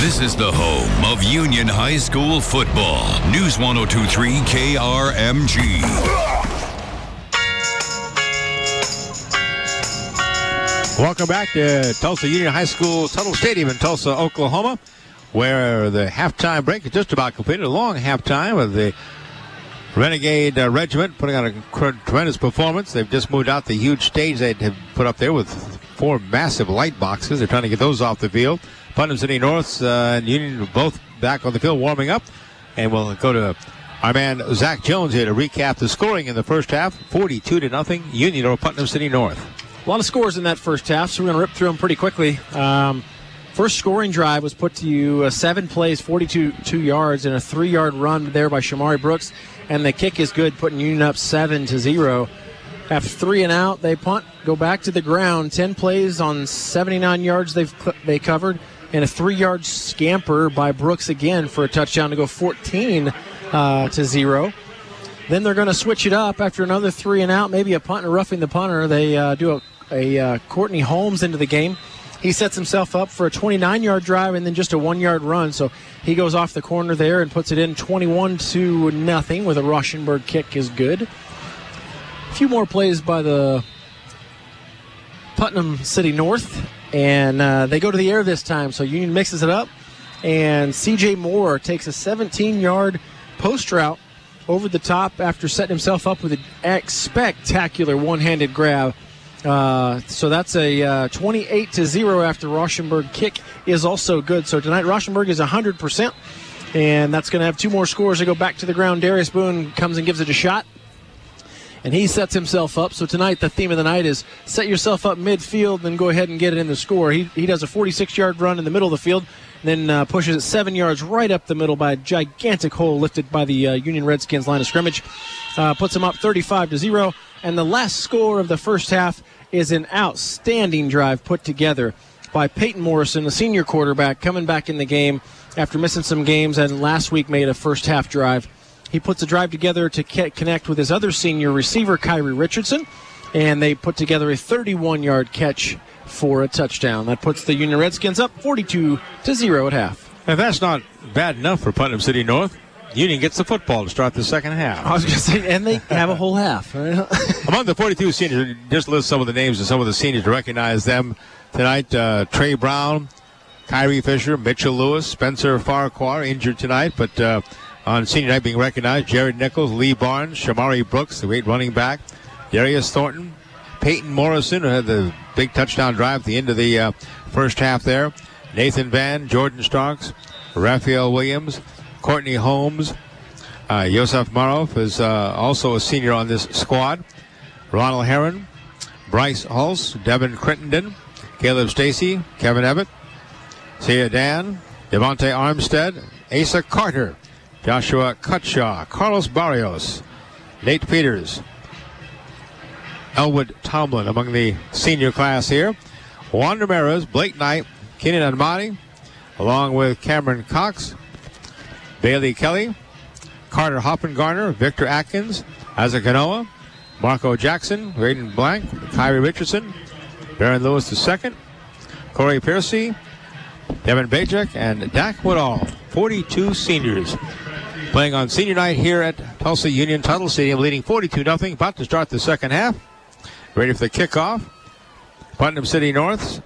This is the home of Union High School football. News 102.3 KRMG. Welcome back to Tulsa Union High School Tuttle Stadium in Tulsa, Oklahoma, where the halftime break is just about completed. A long halftime with the Renegade Regiment putting on a tremendous performance. They've just moved out the huge stage they had put up there with 4 massive light boxes. They're trying to get those off the field. Putnam City North and Union both back on the field warming up. And we'll go to our man Zach Jones here to recap the scoring in the first half. 42-0 Union over Putnam City North. A lot of scores in that first half, so we're going to rip through them pretty quickly. First scoring drive was put to you, 7 plays, 42 yards, and a 3-yard run there by Shamari Brooks. And the kick is good, putting Union up 7-0. After 3 and out, they punt, go back to the ground. 10 plays on 79 yards they covered, and a 3-yard scamper by Brooks again for a touchdown to go 14-0. Then they're going to switch it up after another 3 and out, maybe a punt and roughing the punter. They do a Courtney Holmes into the game. He sets himself up for a 29-yard drive and then just a 1-yard run. So he goes off the corner there and puts it in 21-0 with a Rauschenberg kick is good. A few more plays by the Putnam City North, and they go to the air this time. So Union mixes it up, and C.J. Moore takes a 17-yard post route over the top after setting himself up with a spectacular one-handed grab. So that's a 28-0 after Rauschenberg kick is also good. So tonight Rauschenberg is 100%, and that's going to have 2 more scores to go back to the ground. Darius Boone comes and gives it a shot, and he sets himself up. So tonight the theme of the night is set yourself up midfield, then go ahead and get it in the score. He does a 46-yard run in the middle of the field, then pushes it 7 yards right up the middle by a gigantic hole lifted by the Union Redskins line of scrimmage. Puts them up 35-0. And the last score of the first half is an outstanding drive put together by Peyton Morrison, the senior quarterback, coming back in the game after missing some games and last week made a first half drive. He puts a drive together to connect with his other senior receiver, Kyrie Richardson, and they put together a 31-yard catch for a touchdown. That puts the Union Redskins up 42-0 at half. And that's not bad enough for Putnam City North. Union gets the football to start the second half. I was going to say, and they have a whole half. Among the 42 seniors, just list some of the names of some of the seniors to recognize them tonight. Trey Brown, Kyrie Fisher, Mitchell Lewis, Spencer Farquhar, injured tonight, but on senior night being recognized, Jared Nichols, Lee Barnes, Shamari Brooks, the great running back, Darius Thornton, Peyton Morrison, who had the big touchdown drive at the end of the first half there, Nathan Van, Jordan Starks, Raphael Williams, Courtney Holmes, Yosef Marov is also a senior on this squad. Ronald Heron, Bryce Hulse, Devin Crittenden, Caleb Stacy, Kevin Evett, Sia Dan, Devontae Armstead, Asa Carter, Joshua Cutshaw, Carlos Barrios, Nate Peters, Elwood Tomlin among the senior class here. Juan Ramirez, Blake Knight, Keenan Admati, along with Cameron Cox, Bailey Kelly, Carter Hoppengarner, Victor Atkins, Isaac Canoa, Marco Jackson, Graydon Blank, Kyrie Richardson, Baron Lewis II, Corey Piercy, Devin Bajek, and Dak Woodall. 42 seniors playing on senior night here at Tulsa Union Tuttle Stadium, leading 42-0. About to start the second half. Ready for the kickoff. Putnam City North.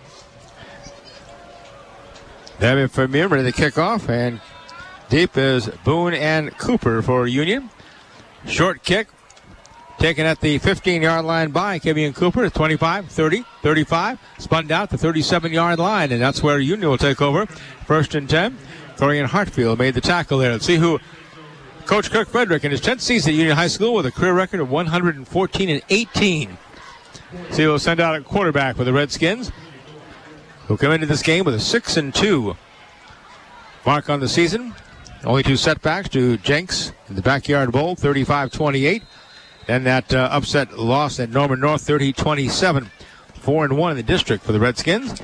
Devin Vermeer ready to kick off, and deep is Boone and Cooper for Union. Short kick taken at the 15-yard line by Kevian Cooper. 25, 30, 35. Spun down to the 37-yard line, and that's where Union will take over. 1st and 10. Corian Hartfield made the tackle there. Let's see who Coach Kirk Frederick in his 10th season at Union High School with a career record of 114-18. See who will send out a quarterback for the Redskins, who come into this game with a 6-2 mark on the season. Only 2 setbacks to Jenks in the Backyard Bowl, 35-28. Then that upset loss at Norman North, 30-27. 4-1 in the district for the Redskins.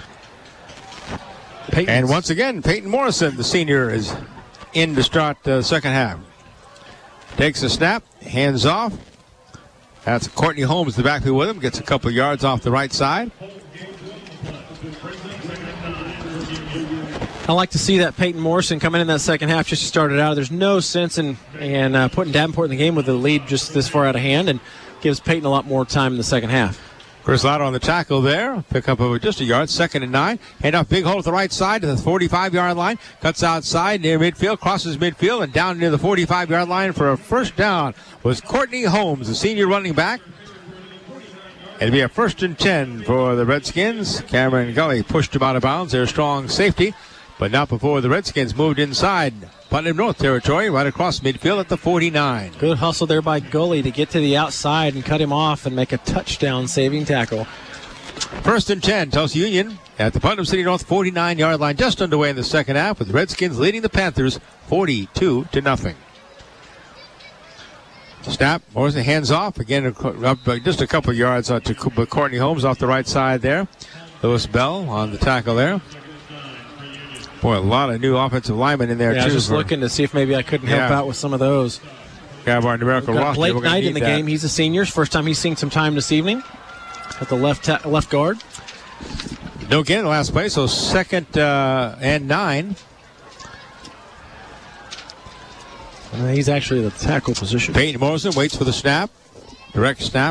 And once again, Peyton Morrison, the senior, is in to start the second half. Takes a snap, hands off. That's Courtney Holmes, the backfield with him. Gets a couple yards off the right side. I like to see that Peyton Morrison coming in that second half just to start it out. There's no sense in putting Davenport in the game with the lead just this far out of hand, and gives Peyton a lot more time in the second half. Chris Lauder on the tackle there. Pick up over just a yard. 2nd and 9. Hand off, big hole at the right side to the 45-yard line. Cuts outside near midfield, crosses midfield, and down near the 45-yard line for a first down was Courtney Holmes, the senior running back. It'll be a 1st and 10 for the Redskins. Cameron Gully pushed him out of bounds. Their strong safety, but not before the Redskins moved inside Putnam North territory, right across midfield at the 49. Good hustle there by Gully to get to the outside and cut him off and make a touchdown-saving tackle. 1st and 10, Tulsa Union at the Putnam City North 49-yard line, just underway in the second half, with the Redskins leading the Panthers 42-0. Snap, Morrison hands off, again up just a couple yards to Courtney Holmes off the right side there. Lewis Bell on the tackle there. Boy, a lot of new offensive linemen in there, too. I was just looking to see if maybe I couldn't help out with some of of our numerical roster. Blake Knight in the game. He's a senior. First time he's seen some time this evening at the left guard. No gain in the last play, so 2nd and 9. He's actually the tackle position. Peyton Morrison waits for the snap. Direct snap.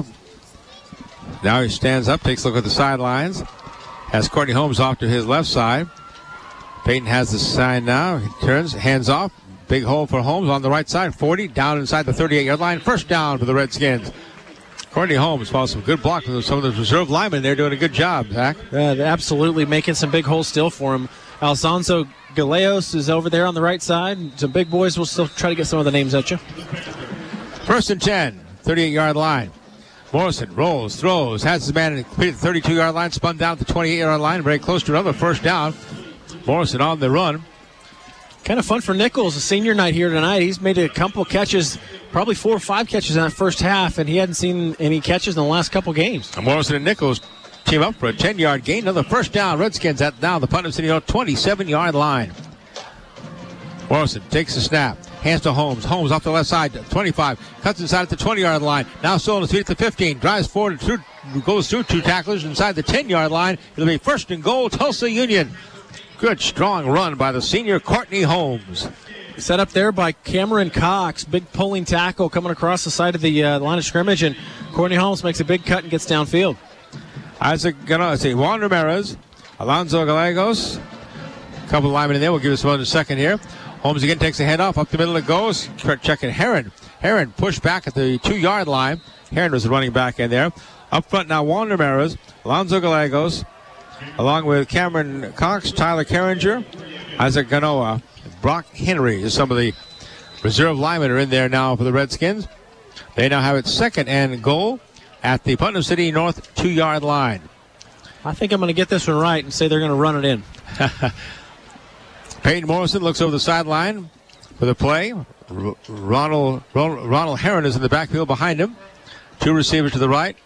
Now he stands up, takes a look at the sidelines. Has Courtney Holmes off to his left side. Peyton has the sign now. He turns, hands off. Big hole for Holmes on the right side. 40, down inside the 38-yard line. First down for the Redskins. Courtney Holmes follows some good blocks from some of the reserve linemen. They're doing a good job, Zach. Absolutely making some big holes still for him. Alfonso Galeos is over there on the right side. Some big boys will still try to get some of the names at you. 1st and 10, 38-yard line. Morrison rolls, throws, has his man at the 32-yard line, spun down at the 28-yard line, very close to another first down. Morrison on the run. Kind of fun for Nichols, a senior night here tonight. He's made a couple catches, probably 4 or 5 catches in that first half, and he hadn't seen any catches in the last couple games. And Morrison and Nichols team up for a 10-yard gain. Another first down. Redskins at now the Putnam City 27-yard line. Morrison takes the snap. Hands to Holmes. Holmes off the left side, 25. Cuts inside at the 20-yard line. Now still on his feet at the 15. Drives forward and goes through 2 tacklers inside the 10-yard line. It'll be 1st and goal, Tulsa Union. Good, strong run by the senior Courtney Holmes. Set up there by Cameron Cox. Big pulling tackle coming across the side of the line of scrimmage, and Courtney Holmes makes a big cut and gets downfield. Juan Ramirez, Alonzo Gallegos. A couple of linemen in there. We'll give this one a second here. Holmes again takes the head off. Up the middle it goes. Checking Heron. Heron pushed back at the 2-yard line. Heron was the running back in there. Up front now, Juan Ramirez, Alonzo Gallegos, along with Cameron Cox, Tyler Carringer, Isaac Ganoa, Brock Henry is some of the reserve linemen are in there now for the Redskins. They now have it 2nd and goal at the Putnam City North 2-yard line. I think I'm going to get this one right and say they're going to run it in. Peyton Morrison looks over the sideline for the play. Ronald Heron is in the backfield behind him. 2 receivers to the right.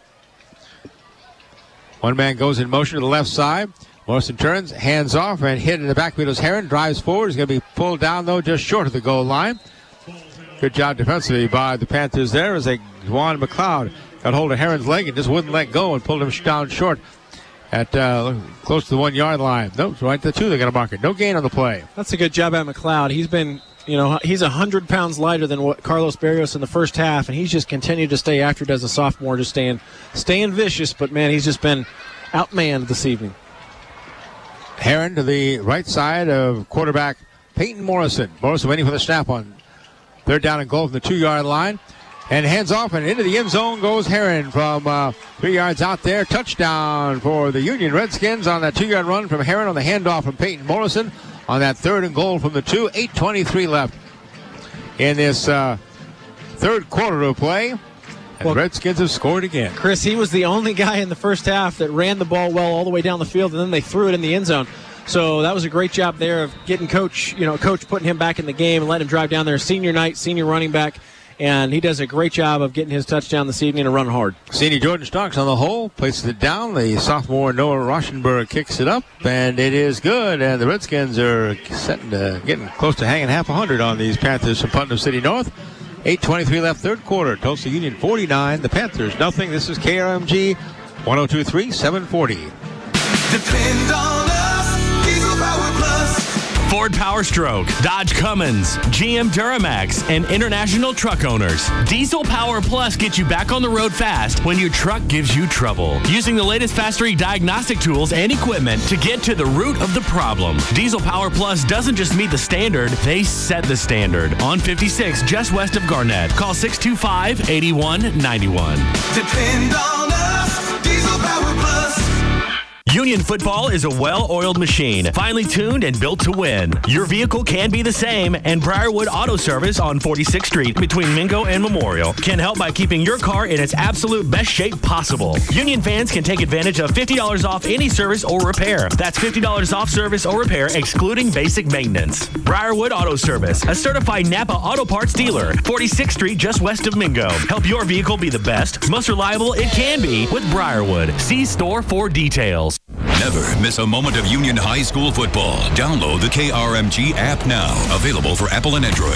One man goes in motion to the left side. Morrison turns, hands off, and hit in the backfield is Heron. Drives forward. He's going to be pulled down, though, just short of the goal line. Good job defensively by the Panthers there as Juan McLeod got hold of Heron's leg and just wouldn't let go and pulled him down short at close to the 1-yard line. Nope, right to the 2. They're going to mark it. No gain on the play. That's a good job at McLeod. He's been, he's 100 pounds lighter than what Carlos Barrios in the first half, and he's just continued to stay after it as a sophomore, just staying vicious. But, man, he's just been outmanned this evening. Heron to the right side of quarterback Peyton Morrison. Morrison waiting for the snap on 3rd down and goal from the 2-yard line. And hands off and into the end zone goes Heron from 3 yards out there. Touchdown for the Union Redskins on that 2-yard run from Heron on the handoff from Peyton Morrison on that 3rd and goal from the 2. 8:23 left in this 3rd quarter of play. And Redskins have scored again. Chris, he was the only guy in the first half that ran the ball well all the way down the field, and then they threw it in the end zone. So that was a great job there of getting Coach putting him back in the game and letting him drive down there. Senior night, senior running back, and he does a great job of getting his touchdown this evening and running hard. Senior Jordan Starks on the hole, places it down. The sophomore Noah Rauschenberg kicks it up, and it is good. And the Redskins are getting close to hanging half 100 on these Panthers from Putnam City North. 8:23 left, 3rd quarter. Tulsa Union 49, the Panthers nothing. This is KRMG 102.3, 740. Depend on us, Diesel Power Plus. Ford Power Stroke, Dodge Cummins, GM Duramax, and international truck owners. Diesel Power Plus gets you back on the road fast when your truck gives you trouble. Using the latest factory diagnostic tools and equipment to get to the root of the problem. Diesel Power Plus doesn't just meet the standard, they set the standard. On 56, just west of Garnett. Call 625-8191. Depend on us, Diesel Power Plus. Union Football is a well-oiled machine, finely tuned and built to win. Your vehicle can be the same, and Briarwood Auto Service on 46th Street between Mingo and Memorial can help by keeping your car in its absolute best shape possible. Union fans can take advantage of $50 off any service or repair. That's $50 off service or repair, excluding basic maintenance. Briarwood Auto Service, a certified Napa Auto Parts dealer, 46th Street just west of Mingo. Help your vehicle be the best, most reliable it can be with Briarwood. See store for details. Never miss a moment of Union High School football. Download the KRMG app now. Available for Apple and Android.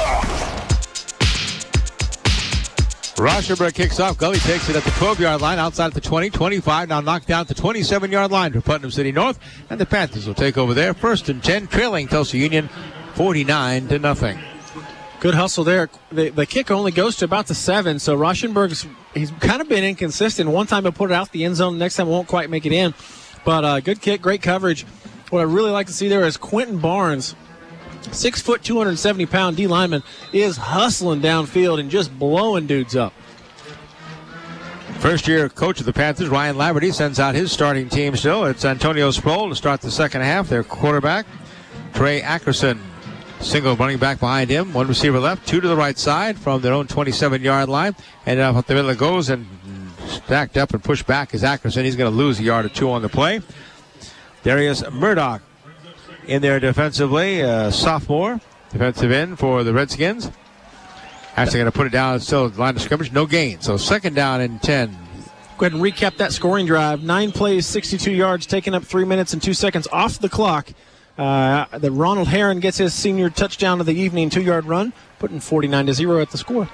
Rauschenberg kicks off. Gully takes it at the 12-yard line, outside at the 20, 25. Now knocked down at the 27-yard line for Putnam City North. And the Panthers will take over there. 1st and 10, trailing Tulsa Union 49-0. Good hustle there. The kick only goes to about the 7, so Rauschenberg's he's kind of been inconsistent. One time he'll put it out the end zone, next time won't quite make it in. But good kick, great coverage. What I really like to see there is Quentin Barnes, 6 foot, 270-pound D lineman, is hustling downfield and just blowing dudes up. First-year coach of the Panthers, Ryan Laverty, sends out his starting team still. It's Antonio Sproul to start the second half. Their quarterback, Trey Ackerson. Single running back behind him. One receiver left, 2 to the right side from their own 27-yard line. And up the middle it goes, and stacked up and pushed back is Ackerson. He's going to lose a yard or 2 on the play. Darius Murdoch in there defensively, sophomore, defensive end for the Redskins. Actually going to put it down, still line of scrimmage, no gain. So 2nd down and 10. Go ahead and recap that scoring drive. 9 plays, 62 yards, taking up 3 minutes and 2 seconds off the clock. The Ronald Heron gets his senior touchdown of the evening, 2-yard run, putting 49-0 at the score.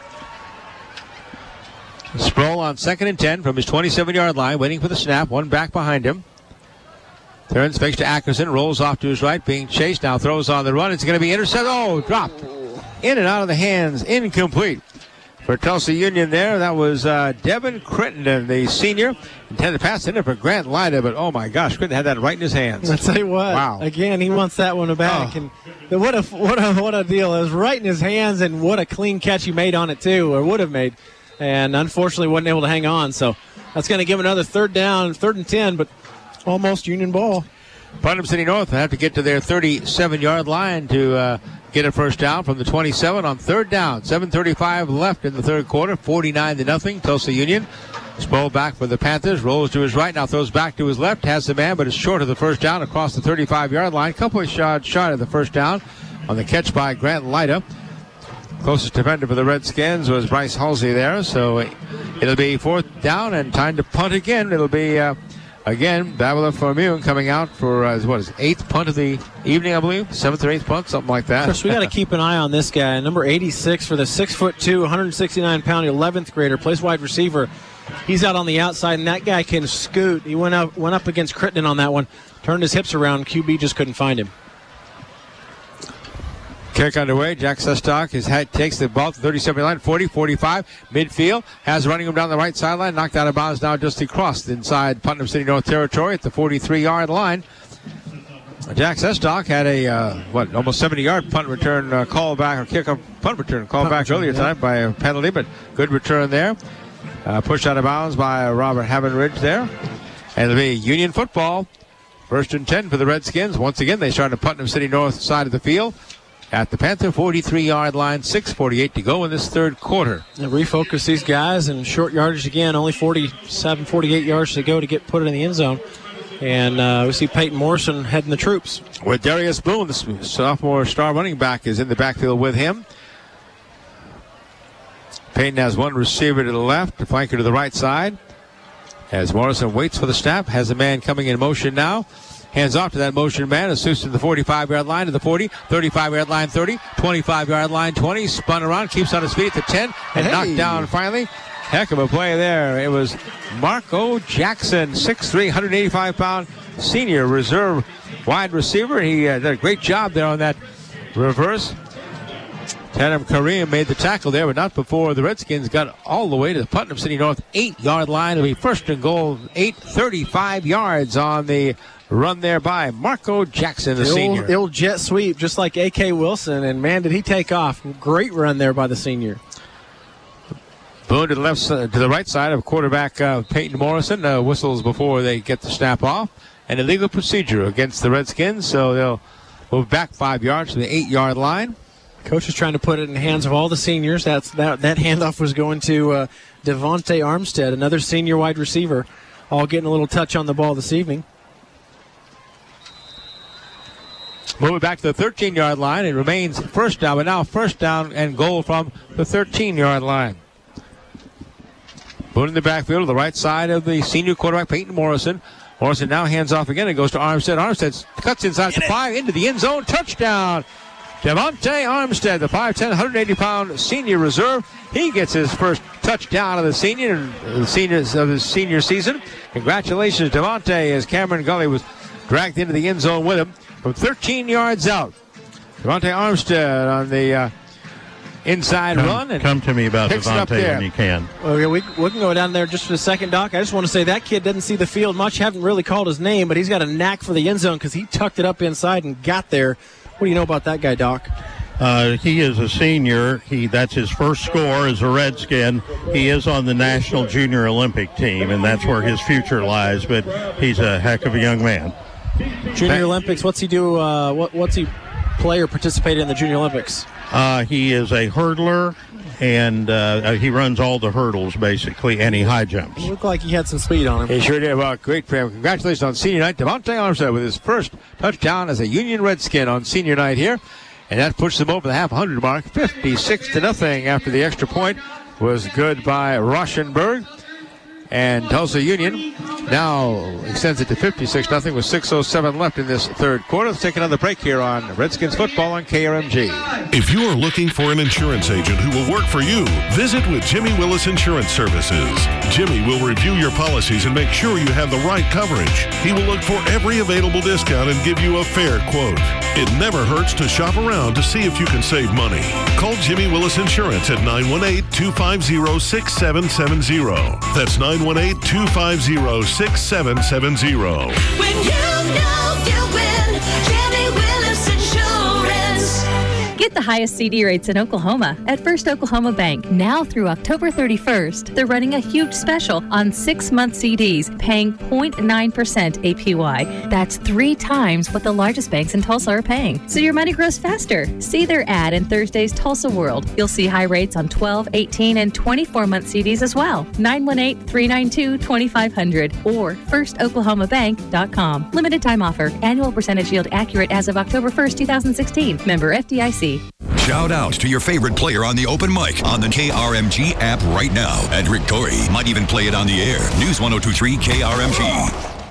Sproul on 2nd and 10 from his 27-yard line, waiting for the snap. One back behind him. Turns, fakes to Ackerson, rolls off to his right, being chased. Now throws on the run. It's going to be intercepted. Oh, dropped. In and out of the hands. Incomplete. For Tulsa Union there, that was Devin Crittenden, the senior. Intended pass in there for Grant Lyda, but oh my gosh, Crittenden had that right in his hands. I'll tell you what. Wow. Again, he wants that one back. Oh. And what a deal. It was right in his hands, and what a clean catch he made on it too, or would have made. And unfortunately wasn't able to hang on. So that's going to give another 3rd and 10, but almost Union ball. Putnam City North will have to get to their 37-yard line to get a first down from the 27 on 3rd down. 7:35 left in the 3rd quarter, 49-0, Tulsa Union. Sproul back for the Panthers, rolls to his right, now throws back to his left, has the man, but is short of the first down across the 35-yard line. Couple of shots shy of the first down on the catch by Grant Lyda. Closest defender for the Redskins was Bryce Halsey there, so it'll be 4th down and time to punt again. It'll be, again, Babila Formune coming out for, 8th punt of the evening, I believe? 7th or 8th punt, something like that. Of course, we got to keep an eye on this guy. Number 86 for the 6'2", 169-pound 11th grader, plays wide receiver. He's out on the outside, and that guy can scoot. He went up against Crittenden on that one, turned his hips around. QB just couldn't find him. Kick underway. Jack Sestock takes the ball to the 37 line, 40, 45, midfield. Has running room down the right sideline. Knocked out of bounds now just crossed inside Putnam City North territory at the 43-yard line. Jack Sestock had a, almost 70-yard punt return call back, or kick-off punt return call back earlier tonight by a penalty, but good return there. Pushed out of bounds by Robert Havenridge there. And it'll be Union football. 1st and 10 for the Redskins. Once again, they start at Putnam City North side of the field. At the Panther 43-yard line, 6:48 to go in this 3rd quarter. Refocus these guys, and short yardage again, only 47, 48 yards to go to get put it in the end zone. And we see Peyton Morrison heading the troops. With Darius Boone, the sophomore star running back, is in the backfield with him. Peyton has one receiver to the left, a flanker to the right side. As Morrison waits for the snap, has a man coming in motion now. Hands off to that motion man. Assist to the 45-yard line, to the 40, 35-yard line, 30, 25-yard line, 20. Spun around, keeps on his feet at the 10, and knocked down finally. Heck of a play there. It was Marco Jackson, 6'3", 185-pound senior reserve wide receiver. He did a great job there on that reverse. Tatum Kareem made the tackle there, but not before the Redskins got all the way to the Putnam City North 8-yard line. It'll be first and goal, 35 yards on the run there by Marco Jackson, the senior. The old jet sweep, just like A.K. Wilson, and man, did he take off. Great run there by the senior. Boone to the right side of quarterback Peyton Morrison. Whistles before they get the snap off. An illegal procedure against the Redskins, so they'll move back 5 yards to the 8-yard line. Coach is trying to put it in the hands of all the seniors. That handoff was going to Devontae Armstead, another senior wide receiver, all getting a little touch on the ball this evening. Moving back to the 13-yard line. It remains first down, but now first down and goal from the 13-yard line. Boone in the backfield to the right side of the senior quarterback, Peyton Morrison. Morrison now hands off again and goes to Armstead. Armstead cuts inside the 5 into the end zone. Touchdown! Devontae Armstead, the 5'10", 180-pound senior reserve. He gets his first touchdown of the senior season. Congratulations, Devontae, as Cameron Gully was dragged into the end zone with him from 13 yards out. Devontae Armstead on the inside run. And come to me about Devontae when you can. Okay, we can go down there just for a second, Doc. I just want to say that kid doesn't see the field much. Haven't really called his name, but he's got a knack for the end zone because he tucked it up inside and got there. What do you know about that guy, Doc? He is a senior. That's his first score as a Redskin. He is on the National Junior Olympic team, and that's where his future lies, but he's a heck of a young man. Junior Olympics, what's he do? What's he play or participate in the Junior Olympics? He is a hurdler, and he runs all the hurdles, basically, and he high jumps. Looked like he had some speed on him. He sure did. Well, great for him. Congratulations on senior night. Devontae Armstead with his first touchdown as a Union Redskin on senior night here. And that pushes them over the half-100 mark, 56-0 after the extra point was good by Rauschenberg. And Tulsa Union now extends it to 56-0 with 6:07 left in this third quarter. Let's take another break here on Redskins football on KRMG. If you are looking for an insurance agent who will work for you, visit with Jimmy Willis Insurance Services. Jimmy will review your policies and make sure you have the right coverage. He will look for every available discount and give you a fair quote. It never hurts to shop around to see if you can save money. Call Jimmy Willis Insurance at 918-250-6770. That's 918-250-6770. When you know you win, Jimmy Willis Insurance. Get the highest CD rates in Oklahoma at First Oklahoma Bank. Now through October 31st, they're running a huge special on 6-month CDs, paying 0.9% APY. That's 3 times what the largest banks in Tulsa are paying. So your money grows faster. See their ad in Thursday's Tulsa World. You'll see high rates on 12, 18, and 24-month CDs as well. 918-392-2500 or FirstOklahomaBank.com. Limited time offer. Annual percentage yield accurate as of October 1st, 2016. Member FDIC. Shout out to your favorite player on the open mic on the KRMG app right now. And Rick Torrey might even play it on the air. News 102.3 KRMG.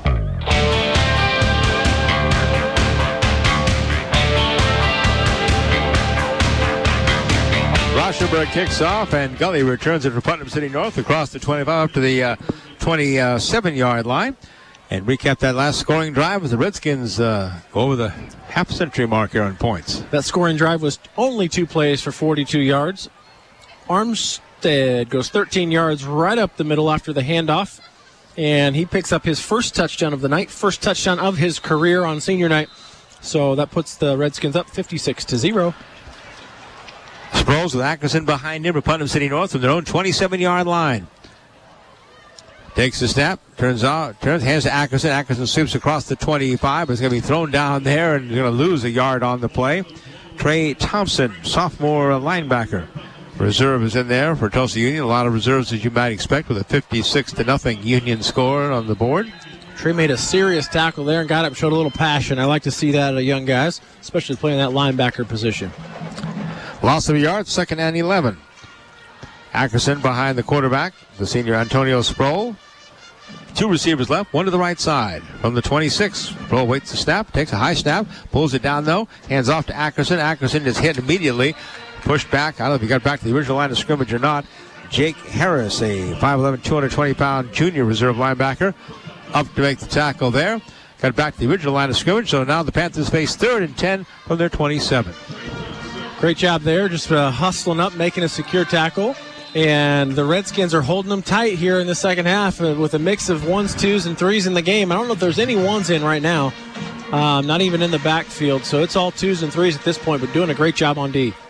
Rauschenberg kicks off, and Gully returns it for Putnam City North across the 25 up to the 27-yard line. And recap that last scoring drive as the Redskins go over the half-century mark here on points. That scoring drive was only 2 plays for 42 yards. Armstead goes 13 yards right up the middle after the handoff, and he picks up his first touchdown of the night, first touchdown of his career on senior night. So that puts the Redskins up 56-0. Sproles with Ackerson behind him for Putnam City North from their own 27-yard line. Takes the snap, hands to Ackerson. Ackerson sweeps across the 25. It's going to be thrown down there and going to lose a yard on the play. Trey Thompson, sophomore linebacker. Reserve is in there for Tulsa Union. A lot of reserves, as you might expect, with a 56-0 Union score on the board. Trey made a serious tackle there and got up and showed a little passion. I like to see that out of young guys, especially playing that linebacker position. Loss of a yard, 2nd and 11. Ackerson behind the quarterback, the senior Antonio Sproul. 2 receivers left, 1 to the right side. From the 26, Sproul waits the snap, takes a high snap, pulls it down though, hands off to Ackerson. Ackerson is hit immediately, pushed back. I don't know if he got back to the original line of scrimmage or not. Jake Harris, a 5'11", 220-pound junior reserve linebacker, up to make the tackle there. got back to the original line of scrimmage. So now the Panthers face 3rd and 10 from their 27. Great job there, just hustling up, making a secure tackle. And the Redskins are holding them tight here in the second half with a mix of 1s, 2s, and 3s in the game. I don't know if there's any 1s in right now, not even in the backfield. So it's all 2s and 3s at this point, but doing a great job on D.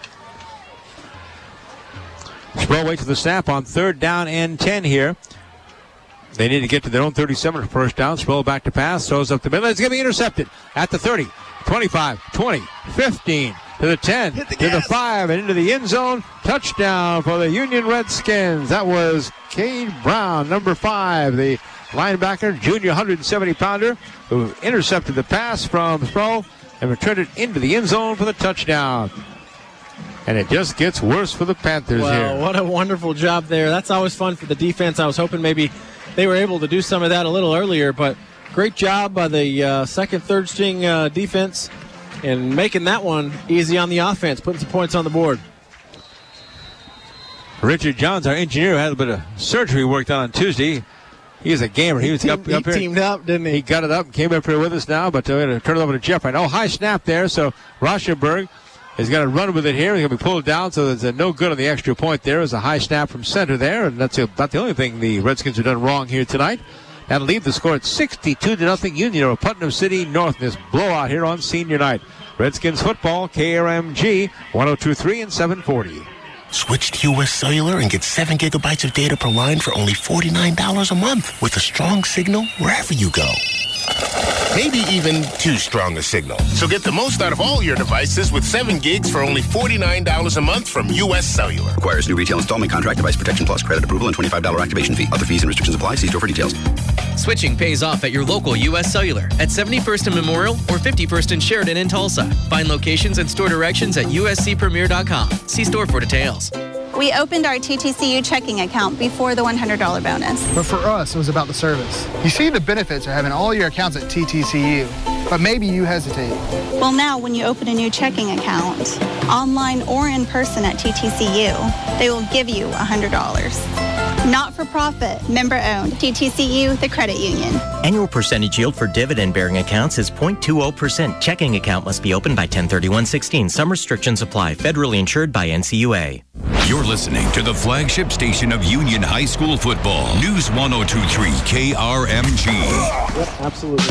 Sproul waits to the snap on 3rd down and 10 here. They need to get to their own 37 for first down. Sproul back to pass, throws up the middle. It's going to be intercepted at the 30, 25, 20, 15. To the 10, to the 5, and into the end zone. Touchdown for the Union Redskins. That was Cade Brown, number 5, the linebacker, junior 170-pounder, who intercepted the pass from Sproul and returned it into the end zone for the touchdown. And it just gets worse for the Panthers here. Well, what a wonderful job there. That's always fun for the defense. I was hoping maybe they were able to do some of that a little earlier, but great job by the second, third string defense. And making that one easy on the offense, putting some points on the board. Richard Johns, our engineer, had a bit of surgery work done on Tuesday. He's a gamer. He teamed up, didn't he? He got it up and came up here with us now, but we're going to turn it over to Jeff right now. High snap there, so Rauschenberg is going to run with it here. He's going to be pulled down, so there's no good on the extra point there. There's a high snap from center there, and that's about the only thing the Redskins have done wrong here tonight. That'll leave the score at 62-0 Union over Putnam City North in this blowout here on senior night. Redskins football, KRMG, 102.3 and 740. Switch to U.S. Cellular and get 7 gigabytes of data per line for only $49 a month with a strong signal wherever you go. Maybe even too strong a signal. So get the most out of all your devices with 7 gigs for only $49 a month from U.S. Cellular. Requires new retail installment contract, device protection plus credit approval, and $25 activation fee. Other fees and restrictions apply. See store for details. Switching pays off at your local U.S. Cellular at 71st and Memorial or 51st and Sheridan in Tulsa. Find locations and store directions at uscpremier.com. See store for details. We opened our TTCU checking account before the $100 bonus. But for us, it was about the service. You see the benefits of having all your accounts at TTCU, but maybe you hesitate. Well, now when you open a new checking account, online or in person at TTCU, they will give you $100. Not for profit, member owned. TTCU, the credit union. Annual percentage yield for dividend-bearing accounts is 0.20%. Checking account must be opened by 10/31/16. Some restrictions apply. Federally insured by NCUA. You're listening to the flagship station of Union High School football. News 102.3 KRMG. Yep, absolutely.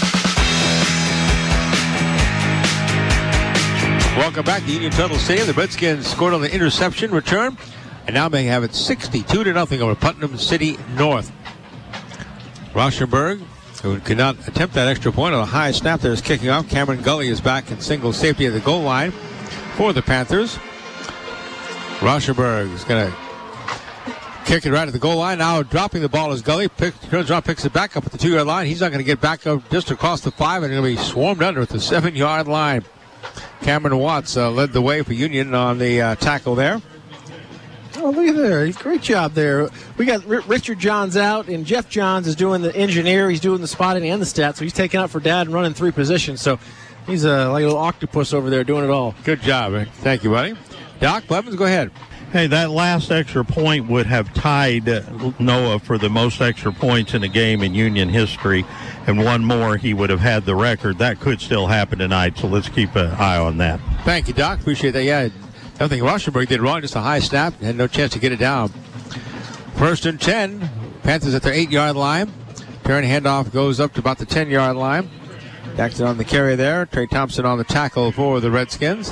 Welcome back to Union Tunnel Stadium. The Redskins scored on the interception return, and now they have it 62-0 over Putnam City North. Rauschenberg, who could not attempt that extra point on a high snap there, is kicking off. Cameron Gully is back in single safety at the goal line for the Panthers. Rauschenberg is going to kick it right at the goal line. Now dropping the ball is Gully. Turns around, picks it back up at the 2-yard line. He's not going to get back up just across the 5 and going to be swarmed under at the 7-yard line. Cameron Watts led the way for Union on the tackle there. Oh, look at there. Great job there. We got Richard Johns out, and Jeff Johns is doing the engineer. He's doing the spotting and the stats, so he's taking out for Dad and running 3 positions. So he's like a little octopus over there doing it all. Good job, Rick. Thank you, buddy. Doc Blevins, go ahead. Hey, that last extra point would have tied Noah for the most extra points in a game in Union history, and one more, he would have had the record. That could still happen tonight, so let's keep an eye on that. Thank you, Doc. Appreciate that. Yeah, nothing Rauschenberg did wrong, just a high snap. Had no chance to get it down. 1st and 10. Panthers at their 8-yard line. Turn handoff goes up to about the 10-yard line. Jackson on the carry there. Trey Thompson on the tackle for the Redskins.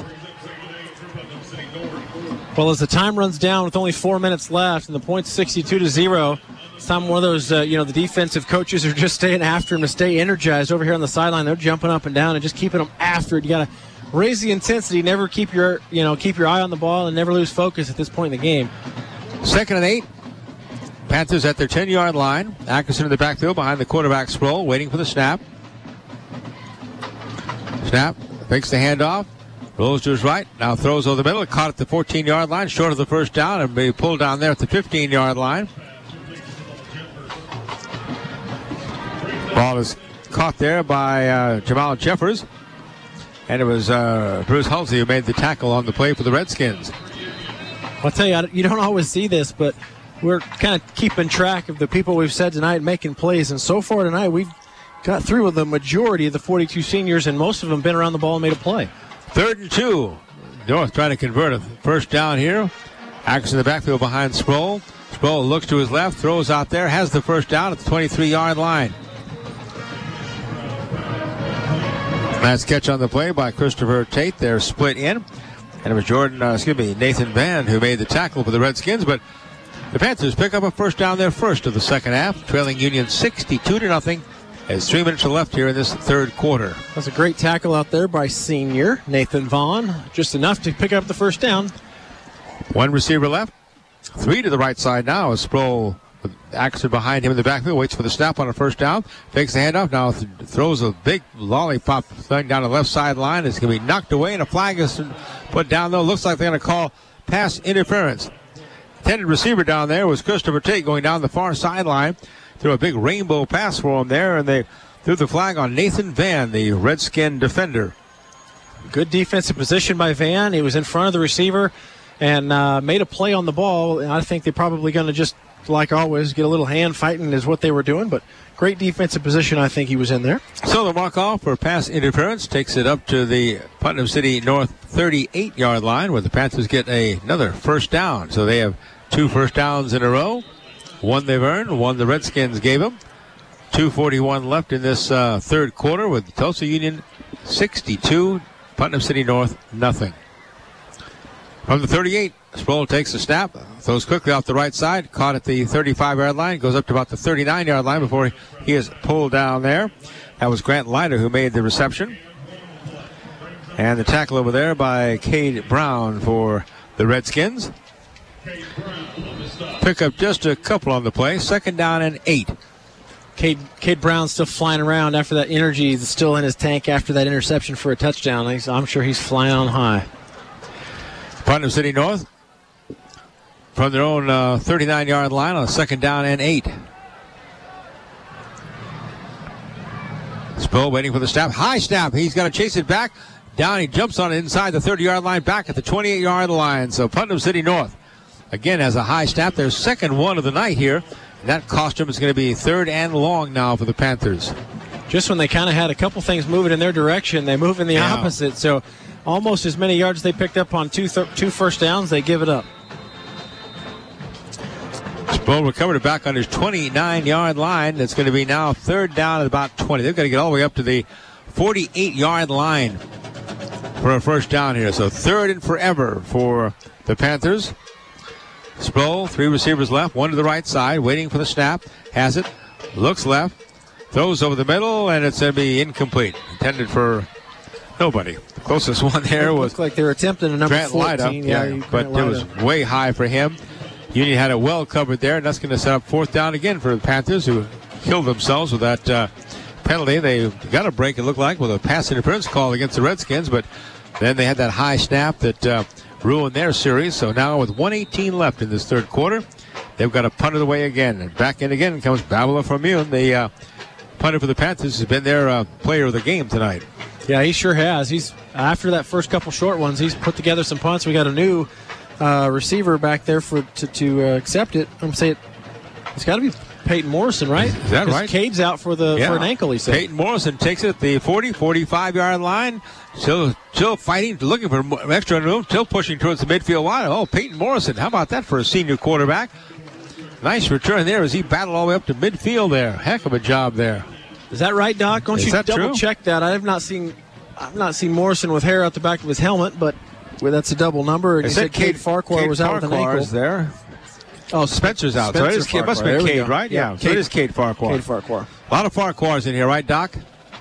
Well, as the time runs down with only 4 minutes left and the point's 62-0, it's time one of those, the defensive coaches are just staying after him to stay energized over here on the sideline. They're jumping up and down and just keeping them after it. You got to raise the intensity, never keep your eye on the ball and never lose focus at this point in the game. 2nd and 8. Panthers at their 10-yard line. Atkinson in the backfield behind the quarterback Sproul, waiting for the snap. Snap, fakes the handoff. Rolls to his right, now throws over the middle, caught at the 14-yard line, short of the first down, and be pulled down there at the 15-yard line. Ball is caught there by Jamal Jeffers, and it was Bruce Halsey who made the tackle on the play for the Redskins. I'll tell you, you don't always see this, but we're kind of keeping track of the people we've said tonight making plays, and so far tonight we've got through with the majority of the 42 seniors, and most of them been around the ball and made a play. 3rd and 2. North trying to convert a first down here. Action in the backfield behind Sproul. Sproul looks to his left, throws out there, has the first down at the 23-yard line. Nice catch on the play by Christopher Tate. They're split in. And it was Nathan Van who made the tackle for the Redskins, but the Panthers pick up a first down there first of the second half, trailing Union 62-0 as 3 minutes left here in this third quarter. That's a great tackle out there by senior Nathan Vaughn. Just enough to pick up the first down. 1 receiver left. 3 to the right side now as Sproul with Axon behind him in the backfield, waits for the snap on a first down, takes the handoff, now throws a big lollipop thing down the left sideline. It's going to be knocked away, and a flag is put down, though. Looks like they're going to call pass interference. Intended receiver down there was Christopher Tate going down the far sideline. Threw a big rainbow pass for him there, and they threw the flag on Nathan Van, the Redskin defender. Good defensive position by Van. He was in front of the receiver and made a play on the ball. And I think they're probably going to just, like always, get a little hand fighting is what they were doing. But great defensive position, I think he was in there. So the mark-off for pass interference takes it up to the Putnam City North 38-yard line where the Panthers get another first down. So they have 2 first downs in a row. 1 they've earned, 1 the Redskins gave them. 2:41 left in this third quarter with Tulsa Union 62, Putnam City North nothing. From the 38, Sproul takes a snap, throws quickly off the right side, caught at the 35-yard line, goes up to about the 39-yard line before he is pulled down there. That was Grant Leiter who made the reception. And the tackle over there by Cade Brown for the Redskins. Pick up just a couple on the play. 2nd down and 8. Cade Brown still flying around after that energy is still in his tank after that interception for a touchdown. I'm sure he's flying on high. Putnam City North from their own 39-yard line on 2nd down and 8. Sproul waiting for the snap. High snap. He's got to chase it back. Down. He jumps on it inside the 30-yard line, back at the 28-yard line. So Putnam City North again has a high snap. Their second one of the night here. And that cost them is going to be 3rd and long now for the Panthers. Just when they kind of had a couple things moving in their direction, they move in the opposite. So almost as many yards they picked up on two first downs, they give it up. Sproul recovered it back on his 29-yard line. That's going to be now 3rd down at about 20. They've got to get all the way up to the 48-yard line for a first down here. So 3rd and forever for the Panthers. Sproul, 3 receivers left, 1 to the right side, waiting for the snap. Has it, looks left, throws over the middle, and it's going to be incomplete. Intended for nobody. The closest one there was looked like they were attempting a number Grant 14. Leiter, but it was way high for him. Union had it well covered there, and that's going to set up 4th down again for the Panthers, who killed themselves with that penalty. They got a break, it looked like, with a pass interference call against the Redskins, but then they had that high snap that ruined their series. So now with 1:18 left in this third quarter, they've got to punt it away again. And back in again comes Babala Vermeulen. The punter for the Panthers has been their player of the game tonight. Yeah, he sure has. He's after that first couple short ones, he's put together some punts. We got a new receiver back there to accept it. I'm saying it's got to be Peyton Morrison, right? Is that right? Cade's out for an ankle, he said. Peyton Morrison takes it at the 45-yard line. Still fighting, looking for extra room, still pushing towards the midfield line. Oh, Peyton Morrison, how about that for a senior quarterback? Nice return there as he battled all the way up to midfield there. Heck of a job there. Is that right, Doc? Don't you double check that? I've not seen Morrison with hair out the back of his helmet, but that's a double number. And you said Cade Farquhar was out with an ankle. There. Oh, Spencer's out. So it must have been Cade, right? Yeah. So it is Cade Farquhar. Cade Farquhar. A lot of Farquhars in here, right, Doc?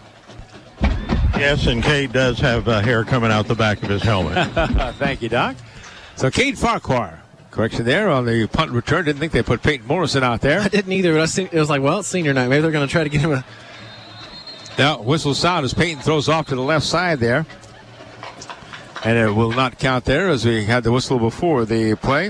Yes, and Cade does have hair coming out the back of his helmet. Thank you, Doc. So Cade Farquhar. Correction there on the punt return. Didn't think they put Peyton Morrison out there. I didn't either, but it was like, well, it's senior night. Maybe they're going to try to get him a... Now, whistle sound as Peyton throws off to the left side there. And it will not count there as we had the whistle before the play.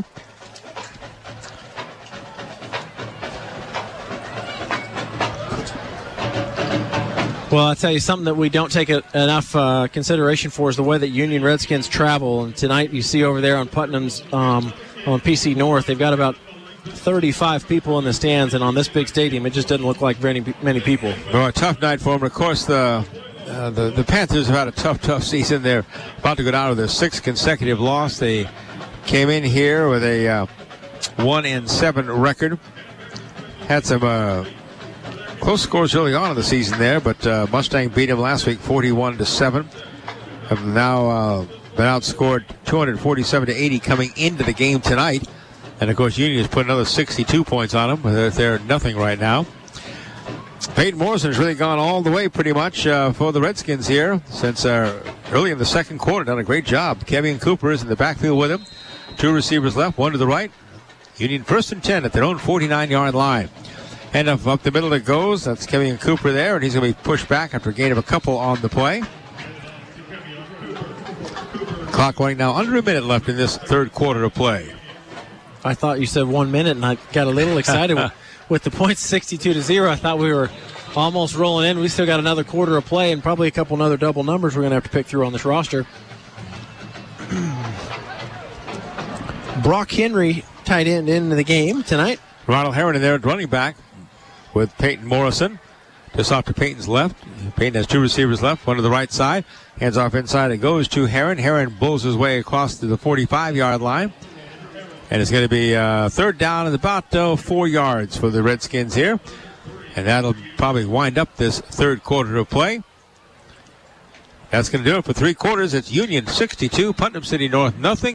Well, I'll tell you something that we don't take enough consideration for is the way that Union Redskins travel. And tonight you see over there on Putnam's, on PC North, they've got about 35 people in the stands, and on this big stadium, it just doesn't look like very many people. Well, a tough night for them. Of course, the Panthers have had a tough season. They're about to go down to their 6th consecutive loss. They came in here with a 1-7 record. Had some close scores early on in the season there, but Mustang beat them last week 41-7. Have now been outscored 247-80 coming into the game tonight. And of course, Union has put another 62 points on them. They're nothing right now. Peyton Morrison has really gone all the way pretty much for the Redskins here since early in the second quarter. Done a great job. Kevin Cooper is in the backfield with him. 2 receivers left, 1 to the right. Union 1st and 10 at their own 49-yard line. And up the middle it goes. That's Kevin Cooper there, and he's going to be pushed back after a gain of a couple on the play. Clock running now under a minute left in this third quarter of play. I thought you said 1 minute, and I got a little excited with the points 62-0. I thought we were almost rolling in. We still got another quarter of play and probably a couple other double numbers we're going to have to pick through on this roster. Brock Henry, tight end, into the game tonight. Ronald Herron in there at running back with Peyton Morrison. Just off to Peyton's left. Peyton has 2 receivers left, 1 to the right side. Hands off inside. It goes to Herron. Herron bulls his way across to the 45-yard line. And it's going to be 3rd down and about 4 yards for the Redskins here. And that'll probably wind up this third quarter of play. That's going to do it for 3 quarters. It's Union 62, Putnam City North nothing.